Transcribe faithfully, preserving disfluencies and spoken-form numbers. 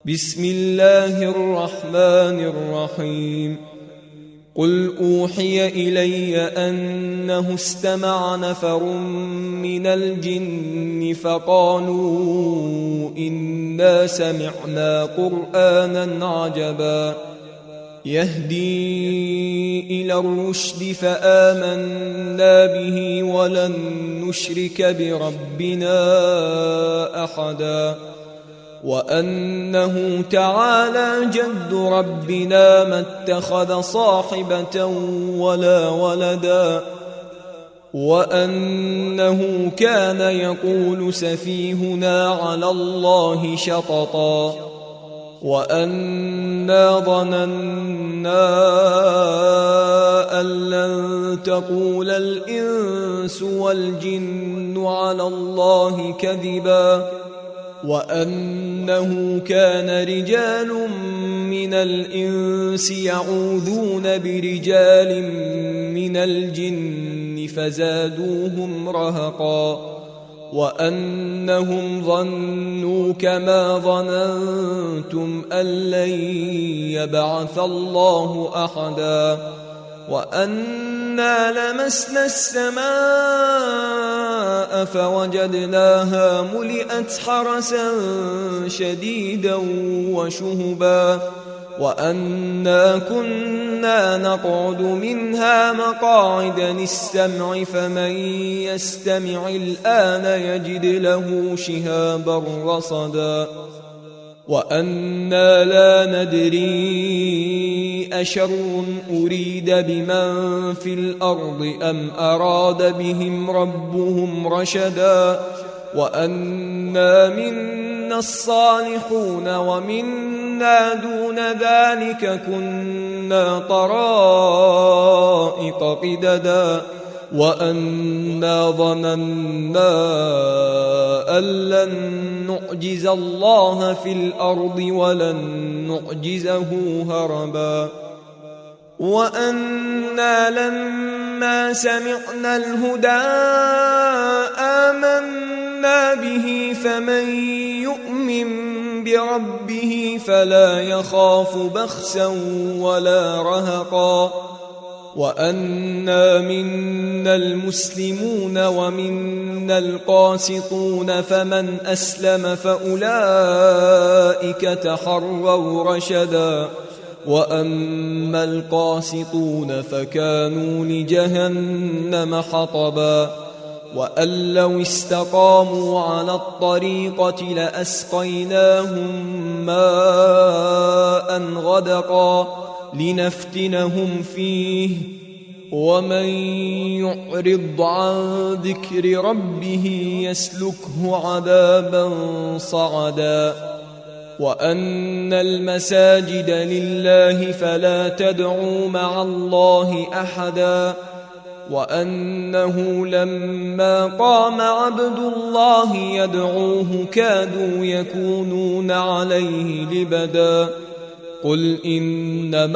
بسم الله الرحمن الرحيم قل أوحي إلي أنه استمع نفر من الجن فقالوا إنا سمعنا قرآنا عجبا يهدي إلى الرشد فآمنا به ولن نشرك بربنا أحدا وأنه تعالى جد ربنا ما اتخذ صاحبة ولا ولدا وأنه كان يقول سفيهنا على الله شططا وأنا ظننا أن لن تقول الإنس والجن على الله كذبا وأنه كان رجال من الإنس يعوذون برجال من الجن فزادوهم رهقا وأنهم ظنوا كما ظننتم أن لن يبعث الله أحدا وأنا لمسنا السماء فوجدناها ملئت حرسا شديدا وشهبا وأنا كنا نقعد منها مقاعد للسمع فمن يستمع الآن يجد له شهابا رصدا وأنا لا ندري أشر أريد بمن في الأرض أم أراد بهم ربهم رشدا وأنا منا الصالحون ومنا دون ذلك كنا طرائق قددا وأنا ظننا أن لن نعجز الله في الأرض ولن نعجزه هربا وأنا لما سمعنا الهدى آمنا به فمن يؤمن بربه فلا يخاف بخسا ولا رهقا وأنا منا المسلمون ومنا القاسطون فمن أسلم فأولئك تحروا رشدا وأما القاسطون فكانوا لجهنم حطبا وأن لو استقاموا على الطريقة لأسقيناهم ماء غدقا لنفتنهم فيه ومن يعرض عن ذكر ربه يسلكه عذابا صعدا وأن المساجد لله فلا تدعوا مع الله أحدا وأنه لما قام عبد الله يدعوه كادوا يكونون عليه لبدا قل إنما